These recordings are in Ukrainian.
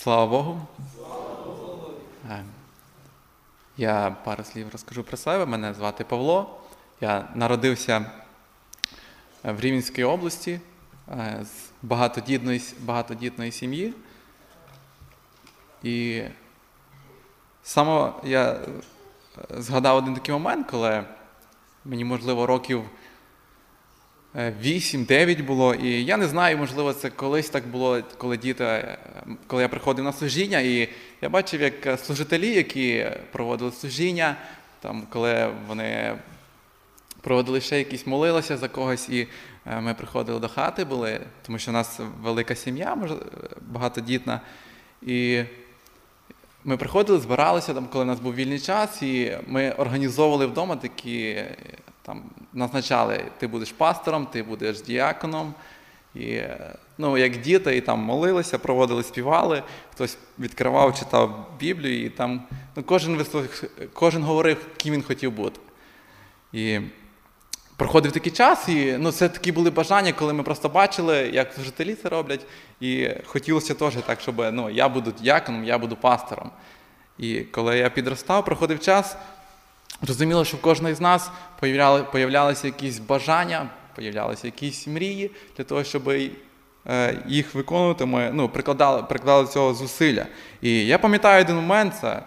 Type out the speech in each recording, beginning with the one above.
Слава Богу. Я пару слів розкажу про себе. Мене звати Павло. Я народився в Рівненській області з багатодітної сім'ї. І саме я згадав один такий момент, коли мені, можливо, років 8-9 було, і я не знаю, можливо, це колись так було, коли я приходив на служіння, і я бачив, як служителі, які проводили служіння, там, коли вони проводили ще якісь, молилися за когось, і ми приходили до хати були, тому що у нас велика сім'я, багатодітна, і ми приходили, збиралися, там, коли в нас був вільний час, і ми організовували вдома такі, там, назначали, ти будеш пастором, ти будеш діаконом, і, як діти, і там молилися, проводили, співали, хтось відкривав, читав Біблію, і там, кожен говорив, ким він хотів бути. І проходив такий час, і це такі були бажання, коли ми просто бачили, як служителі це роблять, і хотілося теж так, щоб я буду діаконом, я буду пастором. І коли я підростав, проходив час, розуміло, що в кожного з нас появлялися якісь бажання, появлялися якісь мрії для того, щоб їх виконувати, ми прикладали до цього зусилля. І я пам'ятаю один момент, це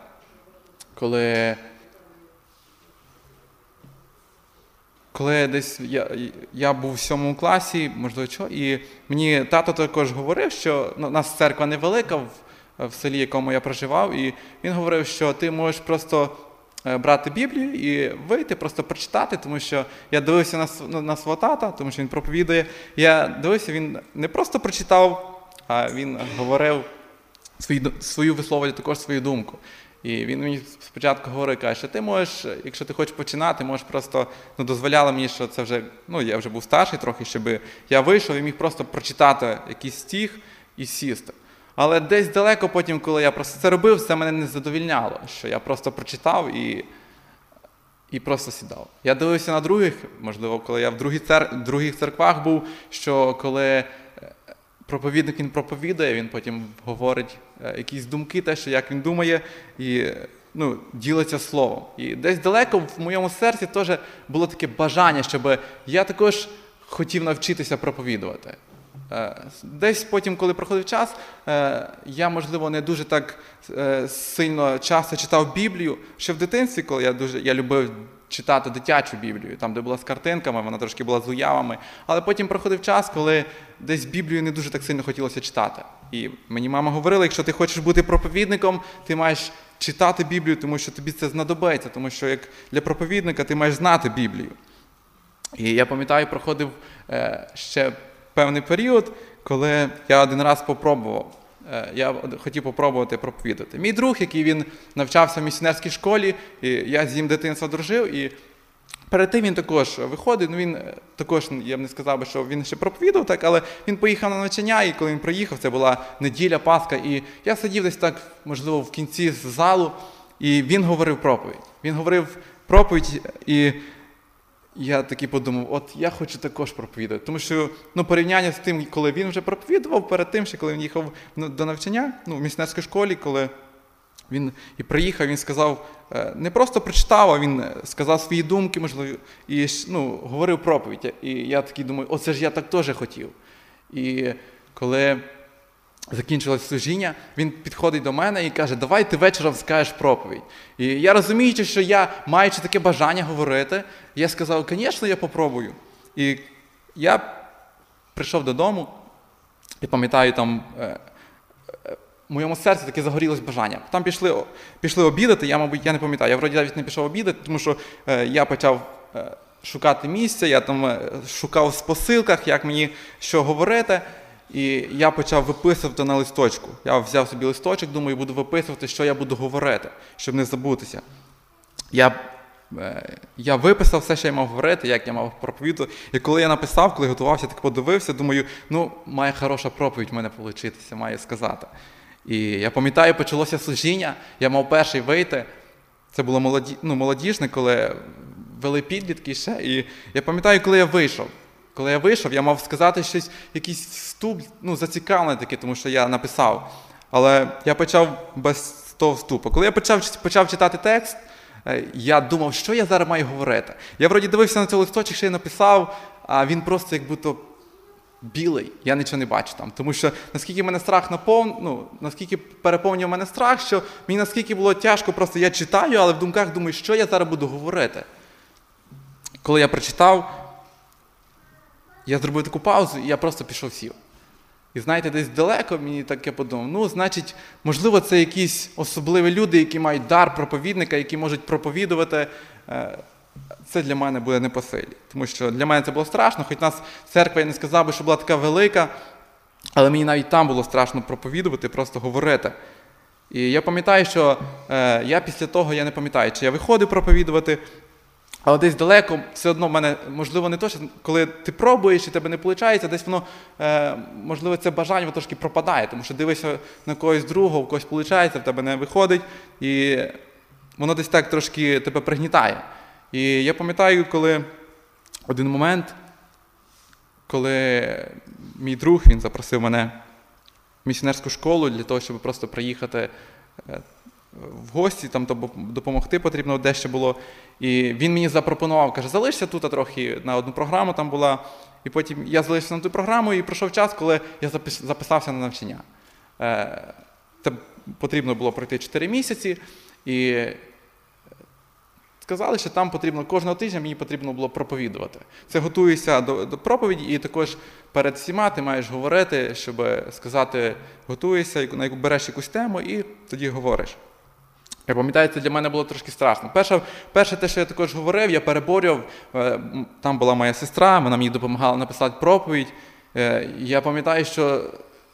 коли десь я був в 7 класі, можливо, і мені тато також говорив, що у нас церква невелика в селі, в якому я проживав, і він говорив, що ти можеш просто брати Біблію і вийти, просто прочитати, тому що я дивився на свого тата, тому що він проповідує. Я дивився, він не просто прочитав, а він говорив висловлював також свою думку. І він мені спочатку говорив, каже, що ти можеш, якщо ти хочеш починати, можеш просто, дозволяли мені, що це вже, я вже був старший трохи, щоб я вийшов і міг просто прочитати якийсь стих і сісти. Але десь далеко потім, коли я просто це робив, це мене не задовільняло, що я просто прочитав і просто сідав. Я дивився на других, можливо, коли я в других церквах був, що коли проповідник він проповідує, він потім говорить якісь думки, те, що як він думає, і ділиться словом. І десь далеко в моєму серці теж було таке бажання, щоб я також хотів навчитися проповідувати. Десь потім, коли проходив час, я, можливо, не дуже так сильно часто читав Біблію. Ще в дитинстві, коли я любив читати дитячу Біблію, там, де була з картинками, вона трошки була з уявами. Але потім проходив час, коли десь Біблію не дуже так сильно хотілося читати. І мені мама говорила, якщо ти хочеш бути проповідником, ти маєш читати Біблію, тому що тобі це знадобиться, тому що як для проповідника ти маєш знати Біблію. І я пам'ятаю, проходив ще певний період, коли я один раз попробував. Я хотів попробувати проповідати. Мій друг, який він навчався в місіонерській школі, і я з ним дитинства дружив, і перед тим він також виходив, він також, я б не сказав, що він ще проповідав, так, але він поїхав на навчання, і коли він приїхав, це була неділя, Пасха, і я сидів десь так, можливо, в кінці залу, і він говорив проповідь. Він говорив проповідь, і я таки подумав, от я хочу також проповідати. Тому що порівняння з тим, коли він вже проповідував, перед тим, ще коли він їхав до навчання, в місіонерській школі, коли він і приїхав, він сказав, не просто прочитав, а він сказав свої думки, можливо, і говорив проповідь. І я такий думаю, оце ж я так теж хотів. І коли закінчилось служіння, він підходить до мене і каже, давай ти вечором скажеш проповідь. І я розуміючи, що я, маючи таке бажання говорити, я сказав, звісно, я попробую. І я прийшов додому, і пам'ятаю, там в моєму серці таке загорілось бажання. Там пішли обідати, я не пам'ятаю, я вроді навіть не пішов обідати, тому що я почав шукати місце, я там шукав в посилках, як мені що говорити. І я почав виписувати на листочку. Я взяв собі листочок, думаю, буду виписувати, що я буду говорити, щоб не забутися. Я виписав все, що я мав говорити, як я мав проповідати. І коли я написав, коли готувався, так подивився, думаю, має хороша проповідь в мене получитися, має сказати. І я пам'ятаю, почалося служіння, я мав перший вийти. Це було молодіжне, коли вели підлітки ще. І я пам'ятаю, коли я вийшов. Коли я вийшов, я мав сказати щось, якийсь вступ, зацікавлений такий, тому що я написав. Але я почав без того вступу. Коли я почав читати текст, я думав, що я зараз маю говорити. Я вроді дивився на цей листочок, що я написав, а він просто як будто білий, я нічого не бачу там. Тому що наскільки мене страх наскільки переповнював мене страх, що мені наскільки було тяжко, просто я читаю, але в думках думаю, що я зараз буду говорити. Коли я прочитав, я зробив таку паузу, і я просто пішов сів. І знаєте, десь далеко мені так я подумав, значить, можливо, це якісь особливі люди, які мають дар проповідника, які можуть проповідувати. Це для мене буде не по силі. Тому що для мене це було страшно, хоч нас церква, я не сказав би, що була така велика, але мені навіть там було страшно проповідувати, просто говорити. І я пам'ятаю, що я після того, я не пам'ятаю, чи я виходив проповідувати, але десь далеко, все одно в мене, можливо, не то, що коли ти пробуєш і тебе не виходить, десь воно, можливо, це бажання воно трошки пропадає, тому що дивишся на когось другого, у когось виходить, в тебе не виходить, і воно десь так трошки тебе пригнітає. І я пам'ятаю, коли один момент, коли мій друг, він запросив мене в місіонерську школу для того, щоб просто приїхати в гості, там допомогти потрібно, дещо було. І він мені запропонував, каже, залишся тут трохи, на одну програму там була. І потім я залишився на ту програму, і пройшов час, коли я записався на навчання. Це потрібно було пройти 4 місяці, і сказали, що там потрібно кожного тижня мені потрібно було проповідувати. Це готуєшся до проповіді, і також перед всіма ти маєш говорити, щоб сказати, готуєшся, береш якусь тему і тоді говориш. Я пам'ятаю, це для мене було трошки страшно. Перше те, що я також говорив, я переборював, там була моя сестра, вона мені допомагала написати проповідь. Я пам'ятаю, що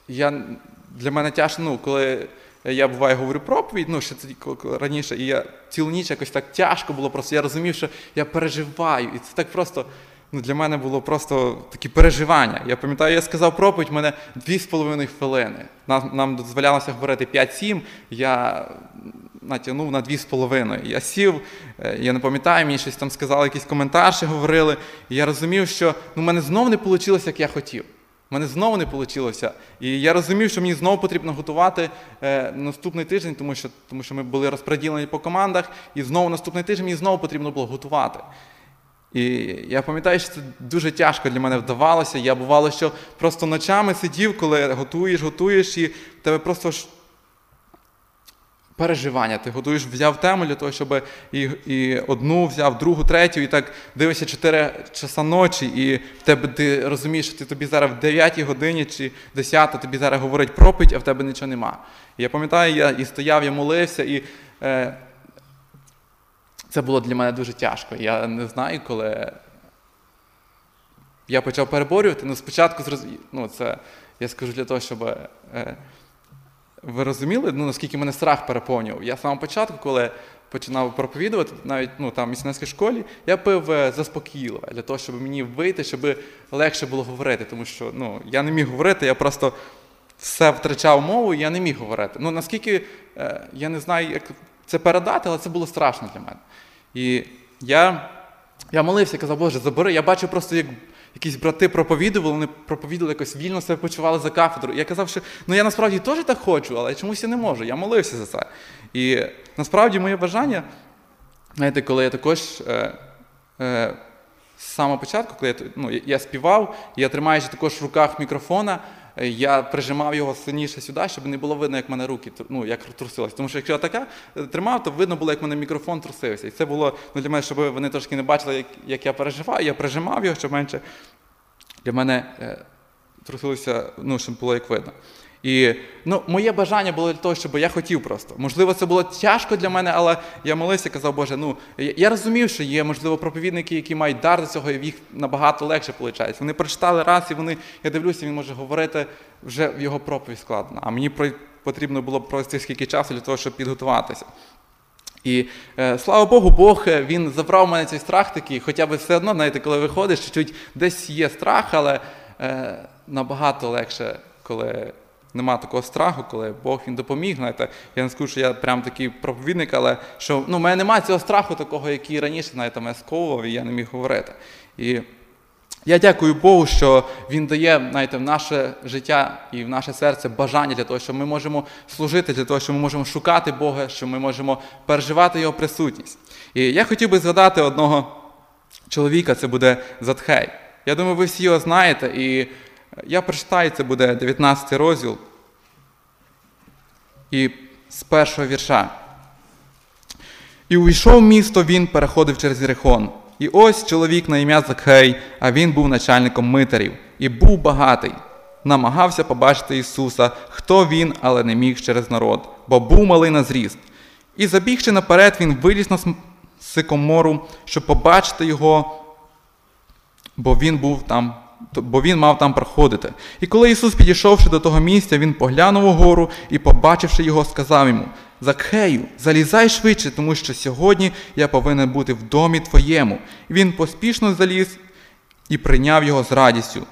для мене тяжко, коли я, буває, говорю проповідь, ще раніше, і я цілу ніч якось так тяжко було, просто я розумів, що я переживаю, і це так просто, для мене було просто такі переживання. Я пам'ятаю, я сказав проповідь, в мене 2,5 хвилини. Нам дозволялося говорити 5-7, я натягнув на 2,5. Я сів, я не пам'ятаю, мені щось там сказали, якийсь коментар ще говорили, і я розумів, що в мене знову не вийшло, як я хотів. У мене знову не вийшло. І я розумів, що мені знову потрібно готувати наступний тиждень, тому що ми були розподілені по командах, і знову наступний тиждень мені знову потрібно було готувати. І я пам'ятаю, що це дуже тяжко для мене вдавалося. Я бувало, що просто ночами сидів, коли готуєш, і в тебе просто переживання. Ти взяв тему для того, щоб і одну взяв, другу, третю, і так дивишся 4 часа ночі, і ти розумієш, що тобі зараз в 9 годині чи 10 тобі зараз говорить проповідь, а в тебе нічого нема. І я пам'ятаю, я і стояв, я молився, і це було для мене дуже тяжко. Я не знаю, коли я почав переборювати, спочатку, це я скажу для того, щоб ви розуміли, наскільки мене страх переповнював. Я з самого початку, коли починав проповідувати, навіть там в місіонерській школі, я пив заспокійливе, для того, щоб мені вийти, щоб легше було говорити. Тому що я не міг говорити, я просто все втрачав мову, і я не міг говорити. Наскільки, я не знаю, як це передати, але це було страшно для мене. І я молився, казав, Боже, забери. Я бачив просто, як якісь брати проповідували, вони проповідували, якось вільно себе почували за кафедрою. Я казав, що я насправді теж так хочу, але чомусь я не можу. Я молився за це. І насправді моє бажання, знаєте, коли я також з самого початку, коли я співав, я тримаючи також в руках мікрофона, я прижимав його сильніше сюди, щоб не було видно, як в мене руки, як трусилися. Тому що якщо я така тримав, то видно було, як в мене мікрофон трусився. І це було для мене, щоб вони трошки не бачили, як я переживаю. Я прижимав його, щоб менше для мене трусилося, щоб було як видно. І моє бажання було для того, щоб я хотів просто. Можливо, це було тяжко для мене, але я молився, казав, Боже, я розумів, що є, можливо, проповідники, які мають дар до цього, і в їх набагато легше виходить. Вони прочитали раз, і я дивлюся, він може говорити, вже в його проповідь складно. А мені потрібно було пройти скільки часу для того, щоб підготуватися. І, слава Богу, Бог, він забрав у мене цей страх такий, хоча б все одно, знаєте, коли виходиш, чуть-чуть десь є страх, але набагато легше, коли нема такого страху, коли Бог він допоміг. Знаєте, я не скажу, що я прям такий проповідник, але що в мене немає цього страху такого, який раніше, знаєте, мене сковував, і я не міг говорити. І Я дякую Богу, що Він дає, знаєте, в наше життя і в наше серце бажання для того, що ми можемо служити, для того, що ми можемо шукати Бога, що ми можемо переживати Його присутність. І я хотів би згадати одного чоловіка, це буде Затхей. Я думаю, ви всі його знаєте, і я прочитаю, це буде 19 розділ, і з першого вірша. «І увійшов в місто він, переходив через Єрихон. І ось чоловік на ім'я Закхей, а він був начальником митарів, і був багатий. Намагався побачити Ісуса, хто він, але не міг через народ, бо був малий на зріст. І забігши наперед, він виліз на сикомору, щоб побачити його, бо він мав там проходити. І коли Ісус, підійшовши до того місця, він поглянув угору і, побачивши його, сказав йому: «Закхею, залізай швидше, тому що сьогодні я повинен бути в домі твоєму». І він поспішно заліз і прийняв його з радістю.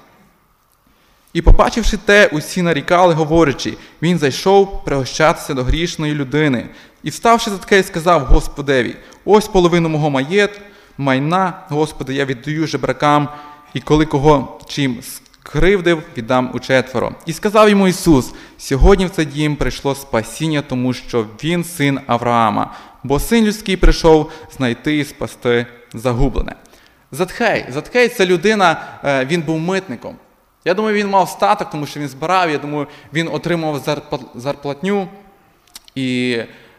І, побачивши те, усі нарікали, говорячи: «Він зайшов пригощатися до грішної людини». І, вставши Закхей, сказав Господеві: «Ось половину мого майна, Господи, я віддаю жебракам, і коли кого чим скривдив, віддам учетверо». І сказав йому Ісус: «Сьогодні в цей дім прийшло спасіння, тому що він син Авраама, бо син людський прийшов знайти і спасти загублене». Затхей – це людина, він був митником. Я думаю, він мав статок, тому що він збирав, я думаю, він отримав зарплатню. І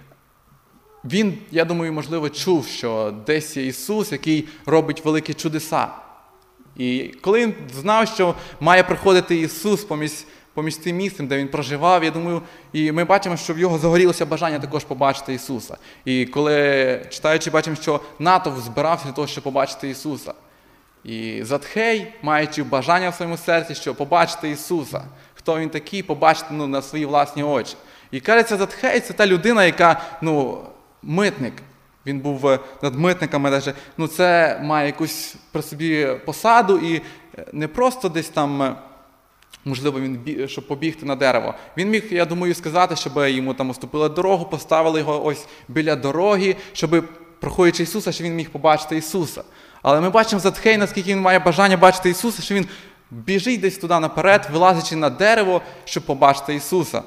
він, я думаю, можливо, чув, що десь є Ісус, який робить великі чудеса. І коли він знав, що має приходити Ісус поміж тим місцем, де він проживав, я думаю, і ми бачимо, що в його загорілося бажання також побачити Ісуса. І коли, читаючи, бачимо, що натовп збирався для того, щоб побачити Ісуса. І Затхей, маючи бажання в своєму серці, що побачити Ісуса, хто він такий, побачити на свої власні очі. І кажеться, Затхей – це та людина, яка, митник. Він був над митниками, це має якусь при собі посаду, і не просто десь там, можливо, він, щоб побігти на дерево. Він міг, я думаю, сказати, щоб йому там уступили дорогу, поставили його ось біля дороги, щоб, проходячи Ісуса, що він міг побачити Ісуса. Але ми бачимо Затхей, наскільки він має бажання бачити Ісуса, що він біжить десь туди наперед, вилазячи на дерево, щоб побачити Ісуса.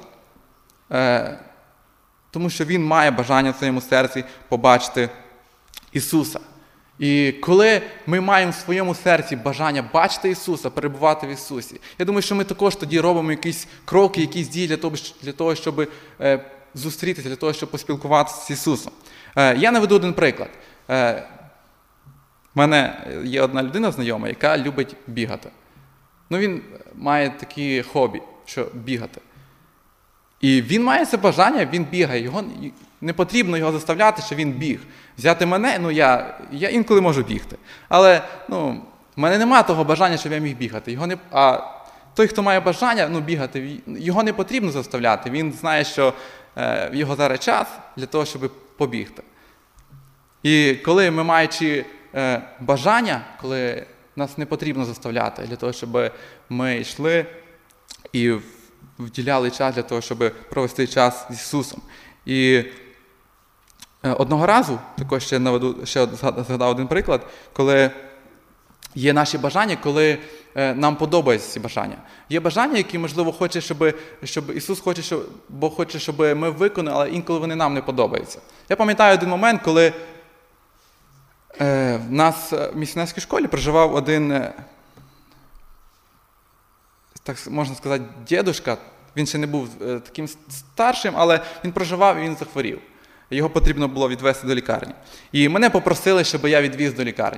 Тому що він має бажання в своєму серці побачити Ісуса. І коли ми маємо в своєму серці бажання бачити Ісуса, перебувати в Ісусі, я думаю, що ми також тоді робимо якісь кроки, якісь дії для того, щоб зустрітися, для того, щоб поспілкуватися з Ісусом. Я наведу один приклад. У мене є одна людина знайома, яка любить бігати. Він має такі хобі, що бігати. І він має це бажання, він бігає. Не потрібно його заставляти, що він біг. Взяти мене, я інколи можу бігти. Але в мене немає того бажання, щоб я міг бігати. А той, хто має бажання бігати, його не потрібно заставляти. Він знає, що в його зараз час для того, щоб побігти. І коли ми, маючи бажання, коли нас не потрібно заставляти, для того, щоб ми йшли і вділяли час для того, щоб провести час з Ісусом. І одного разу, також ще згадав один приклад, коли є наші бажання, коли нам подобаються ці бажання. Є бажання, які, можливо, хоче, щоб Ісус хоче, Бог хоче, щоб ми виконали, але інколи вони нам не подобаються. Я пам'ятаю один момент, коли в нас в місіонерській школі проживав один, так можна сказати, дідушка. Він ще не був таким старшим, але він проживав і він захворів. Його потрібно було відвезти до лікарні. І мене попросили, щоб я відвіз до лікарні.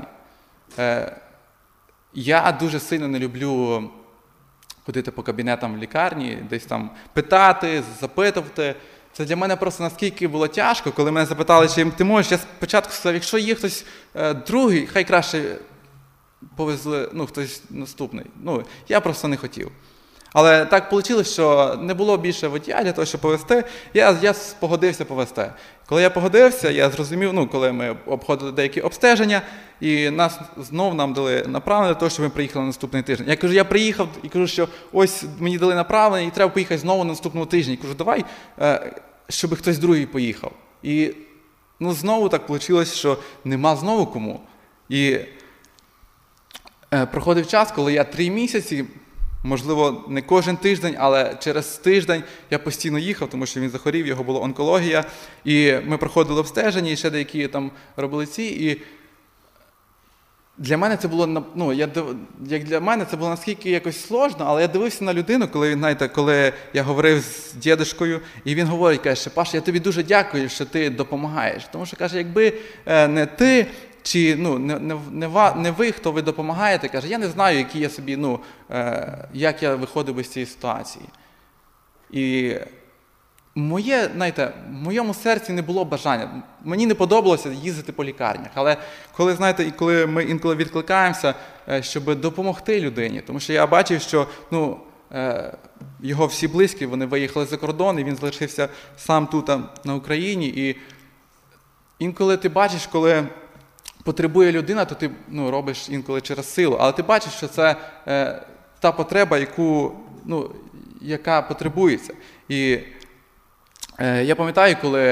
Я дуже сильно не люблю ходити по кабінетам в лікарні, десь там питати, запитувати. Це для мене просто наскільки було тяжко, коли мене запитали, чи ти можеш. Я спочатку сказав, якщо є хтось другий, хай краще повезли, хтось наступний. Я просто не хотів. Але так вийшло, що не було більше водія для того, щоб повезти. Я погодився повезти. Коли я погодився, я зрозумів, коли ми обходили деякі обстеження, і нам дали направлення для того, щоб ми приїхали на наступний тиждень. Я приїхав і кажу, що ось мені дали направлення, і треба поїхати знову на наступного тижня. І кажу, давай, щоб хтось другий поїхав. І знову так вийшло, що нема знову кому. І проходив час, коли я 3 місяці, можливо, не кожен тиждень, але через тиждень я постійно їхав, тому що він захворів, його була онкологія, і ми проходили обстеження, і ще деякі там робили ці, і для мене це було, як для мене це було наскільки якось сложно, але я дивився на людину, коли я говорив з дідушкою, і він говорить, каже, Паша, я тобі дуже дякую, що ти допомагаєш. Тому що, каже, якби не ти, чи не ви, хто ви допомагаєте, каже, я не знаю, які я собі, як я виходив би з цієї ситуації. І в моєму серці не було бажання. Мені не подобалося їздити по лікарнях. Але коли ми інколи відкликаємося, щоб допомогти людині, тому що я бачив, що його всі близькі, вони виїхали за кордон, і він залишився сам тут, на Україні. І інколи ти бачиш, коли потребує людина, то ти робиш інколи через силу. Але ти бачиш, що це та потреба, яка потребується. І я пам'ятаю,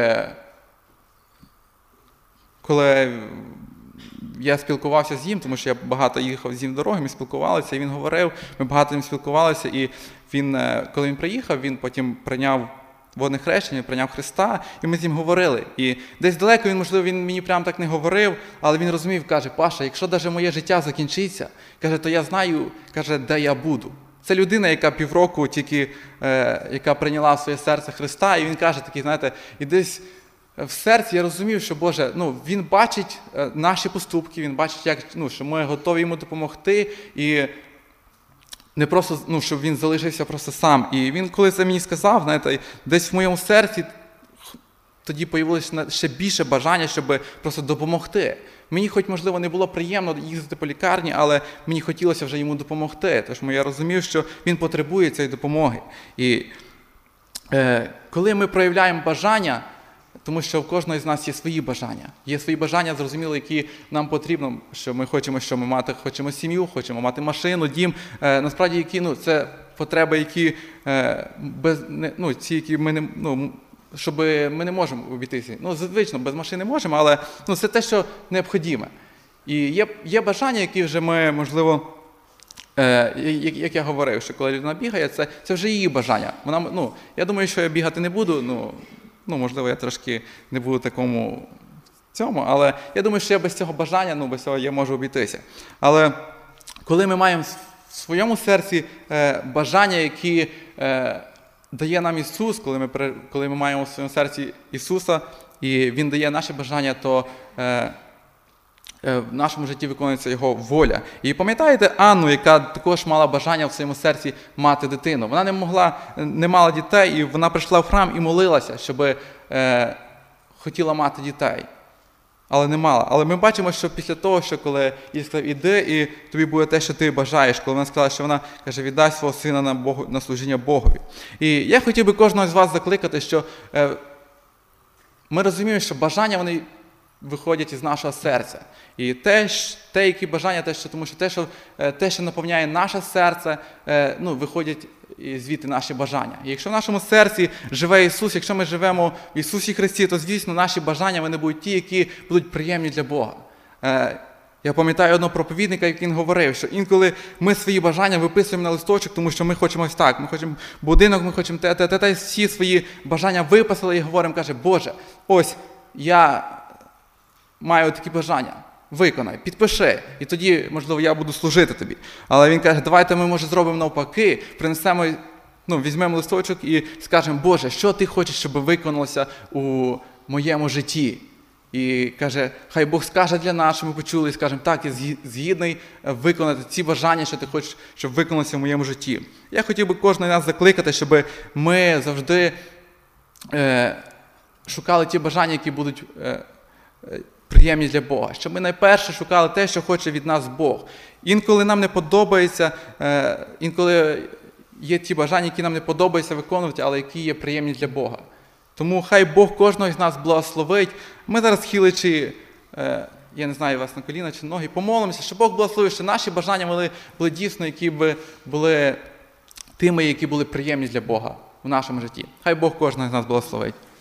коли я спілкувався з ним, тому що я багато їхав з ним дороги, ми спілкувалися, і він говорив, ми багато з ним спілкувалися, і коли він приїхав, він потім прийняв водне хрещення, прийняв Христа, і ми з ним говорили. І десь далеко він мені прямо так не говорив, але він розумів, каже, Паша, якщо навіть моє життя закінчиться, каже, то я знаю, каже, де я буду. Це людина, яка півроку тільки, яка прийняла в своє серце Христа, і він каже такий, знаєте, і десь в серці я розумів, що, Боже, він бачить наші поступки, він бачить, що ми готові йому допомогти, і не просто, щоб він залишився просто сам. І він, коли це мені сказав, знаєте, десь в моєму серці тоді появилося ще більше бажання, щоб просто допомогти. Мені хоч, можливо, не було приємно їздити по лікарні, але мені хотілося вже йому допомогти, тому що я розумів, що він потребує цієї допомоги. І коли ми проявляємо бажання, тому що в кожного з нас є свої бажання. Є свої бажання, зрозуміло, які нам потрібно, що ми хочемо, хочемо сім'ю, хочемо мати машину, дім. Насправді, це потреби, які щоб ми не можемо обійтися. Звично, без машини можемо, але це те, що необхідне. І є бажання, які вже ми, можливо, як я говорив, що коли людина бігає, це вже її бажання. Я думаю, що я бігати не буду, можливо, я трошки не буду такому цьому, але я думаю, що я без цього бажання, без цього я можу обійтися. Але коли ми маємо в своєму серці бажання, які дає нам Ісус, коли ми маємо в своєму серці Ісуса, і Він дає наші бажання, то в нашому житті виконується Його воля. І пам'ятаєте Анну, яка також мала бажання в своєму серці мати дитину? Вона не мала дітей, і вона прийшла в храм і молилася, щоб хотіла мати дітей. Але не мала. Але ми бачимо, що після того, що коли їй сказав, іди, і тобі буде те, що ти бажаєш, коли вона сказала, що вона, каже, віддай свого сина на служіння Богові. І я хотів би кожного з вас закликати, що ми розуміємо, що бажання, вони виходять із нашого серця. І які бажання, тому що те, що наповняє наше серце, виходять звідти наші бажання. І якщо в нашому серці живе Ісус, якщо ми живемо в Ісусі Христі, то, звісно, наші бажання, вони будуть ті, які будуть приємні для Бога. Я пам'ятаю одного проповідника, який говорив, що інколи ми свої бажання виписуємо на листочок, тому що ми хочемо ось так, ми хочемо будинок, ми хочемо те, всі свої бажання виписали і говоримо, каже, Боже, ось я маю такі бажання, виконай, підпиши, і тоді, можливо, я буду служити тобі. Але він каже, давайте ми, може, зробимо навпаки, принесемо, візьмемо листочок і скажемо, Боже, що ти хочеш, щоб виконалося у моєму житті? І каже, хай Бог скаже для нас, що ми почули, і скажемо, так, я згідний виконати ці бажання, що ти хочеш, щоб виконалося в моєму житті. Я хотів би кожного з нас закликати, щоб ми завжди шукали ті бажання, які будуть приємні для Бога. Щоб ми найперше шукали те, що хоче від нас Бог. Інколи нам не подобається, інколи є ті бажання, які нам не подобається виконувати, але які є приємні для Бога. Тому хай Бог кожного з нас благословить. Ми зараз хилячи, я не знаю, вас на коліна чи ноги, помолимося, щоб Бог благословив, що наші бажання були дійсно, які б були тими, які були приємні для Бога в нашому житті. Хай Бог кожного з нас благословить.